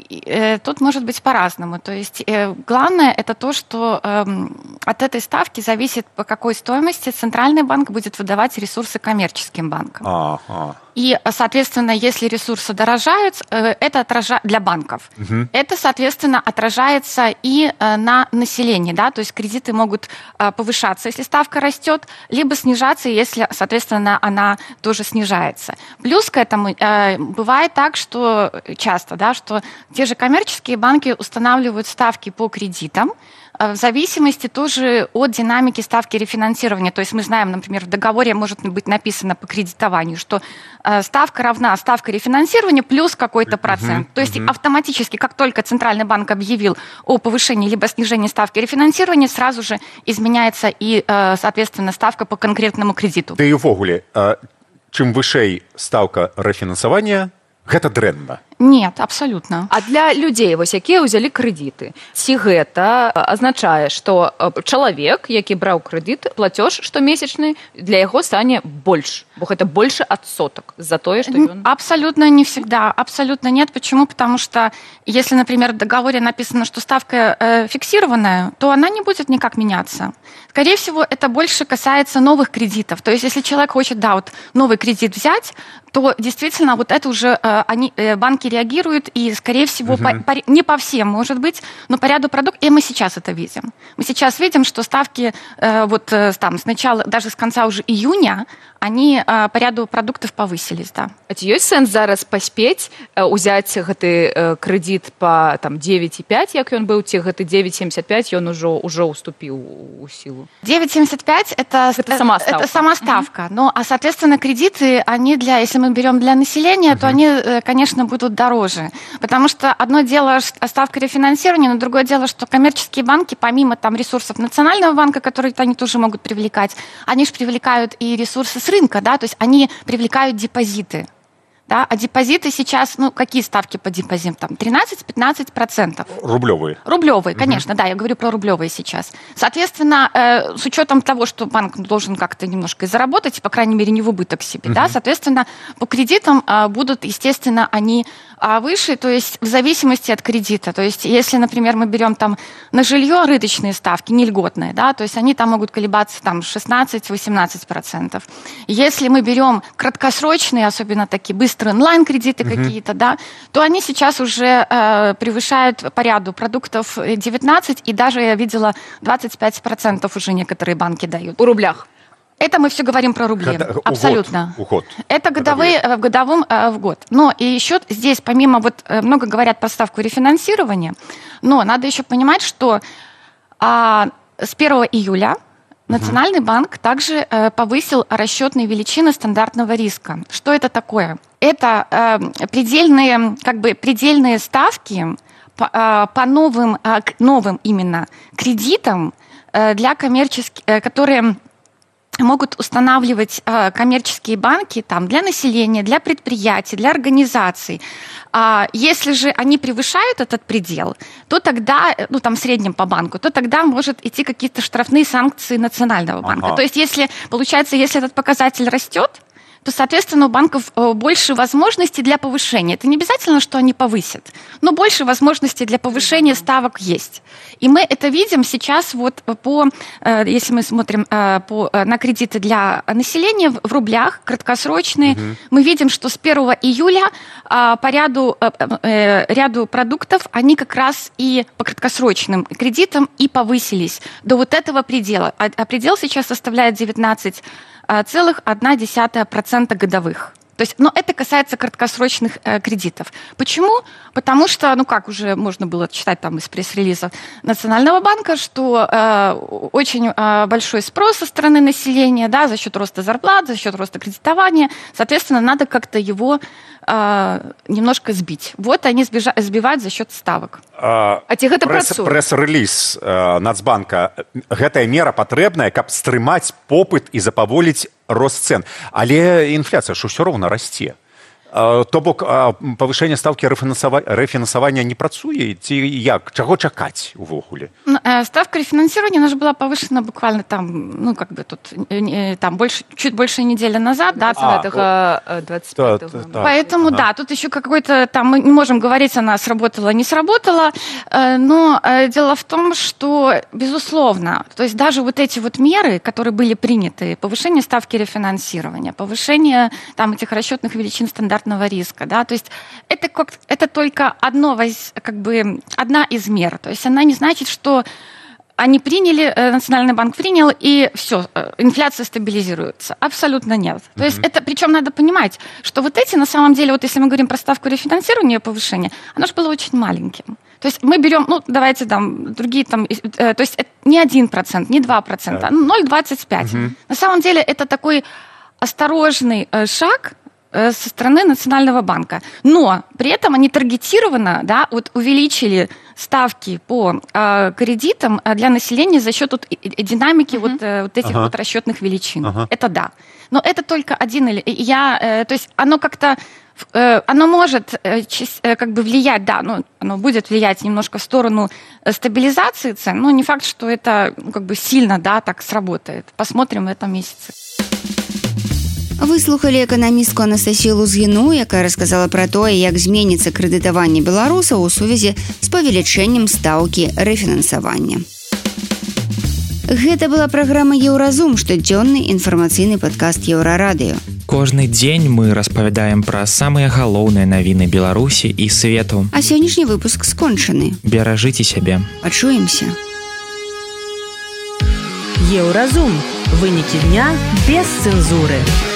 тут может быть по-разному. То есть э, главное это то, что э, от этой ставки зависит, по какой стоимости Центральный банк будет выдавать ресурсы коммерческим банкам. Ага. И, соответственно, если ресурсы дорожают, э, это отражает для банков. Угу. Это, соответственно, отражается и э, на населении. Да? То есть кредиты могут э, повышаться, если ставка растет, либо снижаться, если, соответственно, она тоже снижается. Плюс к этому э, бывает так, что часто, да, что те же коммерческие банки устанавливают ставки по кредитам, в зависимости тоже от динамики ставки рефинансирования. То есть мы знаем, например, в договоре может быть написано по кредитованию, что ставка равна ставке рефинансирования плюс какой-то процент. Uh-huh, То есть uh-huh. автоматически, как только Центральный банк объявил о повышении либо снижении ставки рефинансирования, сразу же изменяется и, соответственно, ставка по конкретному кредиту. Ты и ввогуле, чем вышэй ставка рефинансирования, гэта дрэнна. Нет, абсолютно. А для людзей, вось якія ўзялі крэдыты, ці гэта азначае, што чалавек, які браў крэдыт, плацёж штомесячны для яго стане больш, бо гэта больше адсотак за тое, што ён... Абсолютно не всегда, абсолютно нет. Почему? Потому что если, например, в договоре написано, что ставка э, фиксированная, то она не будет никак меняться. Скорее всего, это больше касается новых кредитов. То есть если человек хочет, да, вот новый кредит взять, то действительно вот это уже э, они, э, банки реагируют, и, скорее всего, uh-huh. по, по, не по всем, может быть, но по ряду продуктов, и мы сейчас это видим. Мы сейчас видим, что ставки э, вот э, там с начала, даже с конца уже июня, они э, по ряду продуктов повысились, да. А ці ёсць сэнс зараз паспець э, узяць гэты э, крэдит по там девять и пять, як ён быў, ці гэты девять семьдесят пять, ён ужо уже уступіў у силу? девять семьдесят пять это, это сама ставка. Это сама ставка. Mm-hmm. Но, а, соответственно, кредиты, они для, если мы берем для населения, mm-hmm. то они, конечно, будут дороже. Потому что одно дело ставка рефинансирования, но другое дело, что коммерческие банки, помимо там ресурсов Национального банка, которые они тоже могут привлекать, они же привлекают и ресурсы с рынка, да, то есть они привлекают депозиты. Да, а депозиты сейчас, ну, какие ставки по депозитам? Там тринадцать-пятнадцать процентов. Рублевые? Рублевые, конечно, mm-hmm. да, я говорю про рублевые сейчас. Соответственно, э, с учетом того, что банк должен как-то немножко и заработать, по крайней мере, не в убыток себе, mm-hmm. да, соответственно, по кредитам э, будут, естественно, они э, выше, то есть в зависимости от кредита. То есть если, например, мы берем там на жилье рыночные ставки, не льготные, да, то есть они там могут колебаться там шестнадцать-восемнадцать процентов. Если мы берем краткосрочные, особенно такие быстрые, онлайн-кредиты uh-huh. какие-то, да, то они сейчас уже э, превышают по ряду продуктов девятнадцать, и даже я видела двадцать пять процентов уже некоторые банки дают. В рублях? Это мы все говорим про рубли. Года, абсолютно. Уход. Это годовые, в годовом э, в год. Но и еще здесь, помимо, вот много говорят про ставку рефинансирования, но надо еще понимать, что э, с первого июля Национальный uh-huh. банк также э, повысил расчетные величины стандартного риска. Что это такое? Это э, предельные, как бы предельные ставки по, э, по новым, э, новым именно кредитам э, для коммерческих, э, которые могут устанавливать э, коммерческие банки там, для населения, для предприятий, для организаций. А если же они превышают этот предел, то тогда, ну там в среднем по банку, то тогда может идти какие-то штрафные санкции Национального банка. Ага. То есть если, получается, если этот показатель растет, то, соответственно, у банков больше возможностей для повышения. Это не обязательно, что они повысят, но больше возможностей для повышения ставок есть. И мы это видим сейчас вот по, если мы смотрим по, на кредиты для населения в рублях, краткосрочные, угу. мы видим, что с первого июля по ряду, ряду продуктов они как раз и по краткосрочным кредитам и повысились до вот этого предела. А предел сейчас составляет девятнадцать целых одна десятая процента годовых. То есть, но это касается краткосрочных э, кредитов. Почему? Потому что, ну как уже можно было читать там из пресс-релизов Национального банка, что э, очень э, большой спрос со стороны населения, да, за счет роста зарплат, за счет роста кредитования. Соответственно, надо как-то его э, немножко сбить. Вот они сбежа- сбивают за счет ставок. А, а ці гэта пресс, працуе? Прэс-рэліз э, Нацбанка. Гэтая мера патрэбная, каб стрымаць попыт і запаволіць рост цен. Але інфляцыя ж усё роўна расце. То бок павышэнне стаўкі рэфінансавання не працуе ці як чаго чакаць увогуле? Ставка рефинансирования она же была повышена буквально там, ну как бы тут там больше, чуть больше недели назад, да, двадцать пятого. Поэтому ага. да, тут еще какой-то там мы не можем говорить, она сработала, не сработала, но дело в том, что безусловно, то есть даже вот эти вот меры, которые были приняты, повышение ставки рефинансирования, повышение там этих расчетных величин стандартного риска, да, то есть это, как, это только одно, как бы, одна из мер, то есть она не значит, что они приняли, Национальный банк принял, и все, инфляция стабилизируется. Абсолютно нет. Mm-hmm. То есть это, причем надо понимать, что вот эти, на самом деле, вот если мы говорим про ставку рефинансирования, повышение, оно же было очень маленьким. То есть мы берем, ну, давайте там, другие там, то есть это не один процент, не два процента, yeah. ноль целых двадцать пять сотых. Mm-hmm. На самом деле это такой осторожный шаг со стороны Национального банка. Но при этом они таргетированно, да, вот увеличили ставки по э, кредитам для населения за счет вот, динамики uh-huh. вот, э, вот этих uh-huh. вот расчетных величин. Uh-huh. Это да. Но это только один... Я, э, то есть оно как-то... Э, оно может э, э, как бы влиять, да, ну, оно будет влиять немножко в сторону стабилизации цен, но не факт, что это ну, как бы сильно, да, так сработает. Посмотрим в этом месяце. Выслухалі эканамістку Анастасію Лузгіну, якая расказала пра тое, як зменіцца крэдытаванне беларусаў у сувязі з павелічэннем стаўкі рэфінансавання. Гэта была праграма «Еўразум», штодзённы інфармацыйны падкаст Еўрарадыё. Кожны дзень мы распавядаем пра самыя галоўныя навіны Беларусі і свету. А сённяшні выпуск скончаны. Беражыце сябе. Пачуемся. Еўразум. Вынікі дня без цэнзуры.